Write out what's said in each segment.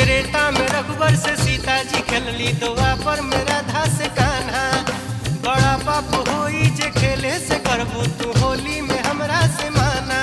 त्रेता में रघुवर से सीता जी खेलली दुआ पर मेरा धास कान्हा। बड़ा पाप होई जे खेले से करबू तू होली में हमरा से माना।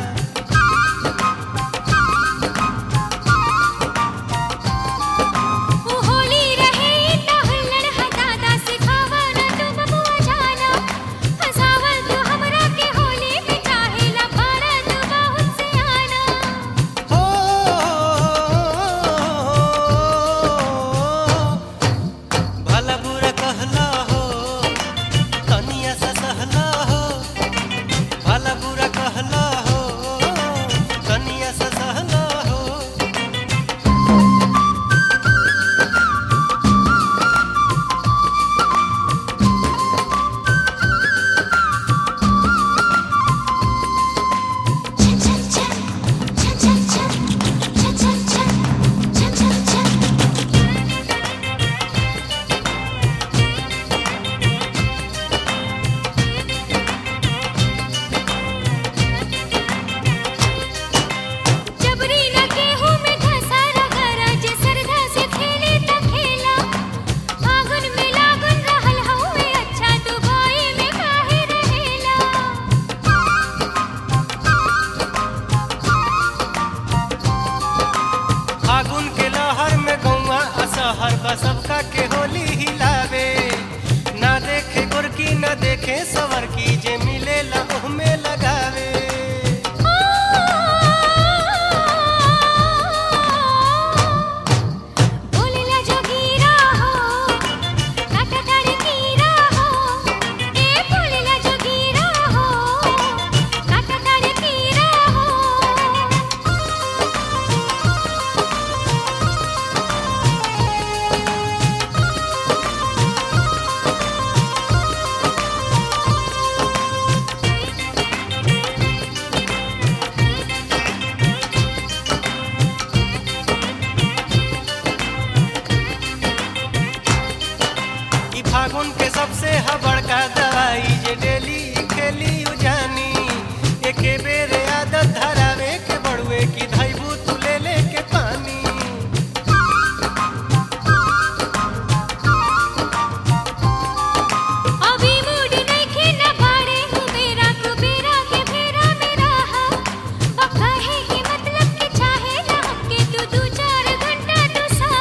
सबका के होली हिलावे ना देखे गोरकी ना देखे सवर की जे मिले लहू में लगावे। फागुन के सबसे बड़का दवाई जे डेली खेली उजानी। एके बेरे आदत धरावे के बड़ुए की धैबू तू ले ले के पानी। अभी मूड नइखे ना बाड़े मेरा कुबेरा के फेरा मेरा हा। पक्का है कि मतलब के चाहे ना हमके तू 2-4 घंटा तो सा।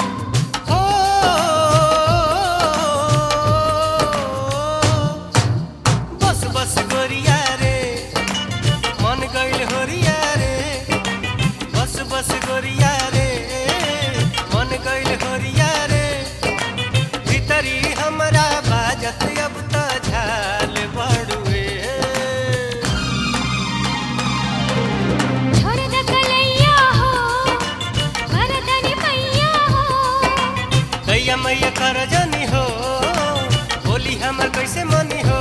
बस गोरिया रे मन गइल होरिया रे। बस गोरिया रे मन गइल होरिया रे। भीतरी हमरा बाजत अब त झाल बड़ुए। छोड़ द कलैया हो वरदानी मैया हो। कैया मैया कर जानी हो होली हमर कैसे मनी हो।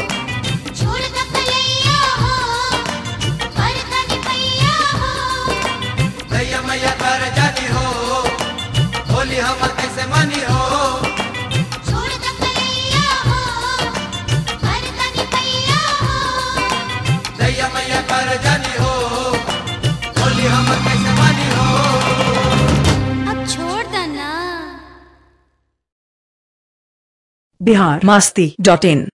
मैया कर जानी हो होली हमर कैसे मनी हो। छोड़ द कलैया हो वरदानी मैया हो। दैया मैया कर जानी हो होली हमर कैसे मनी हो। अब छोड़ द ना। biharmasti.in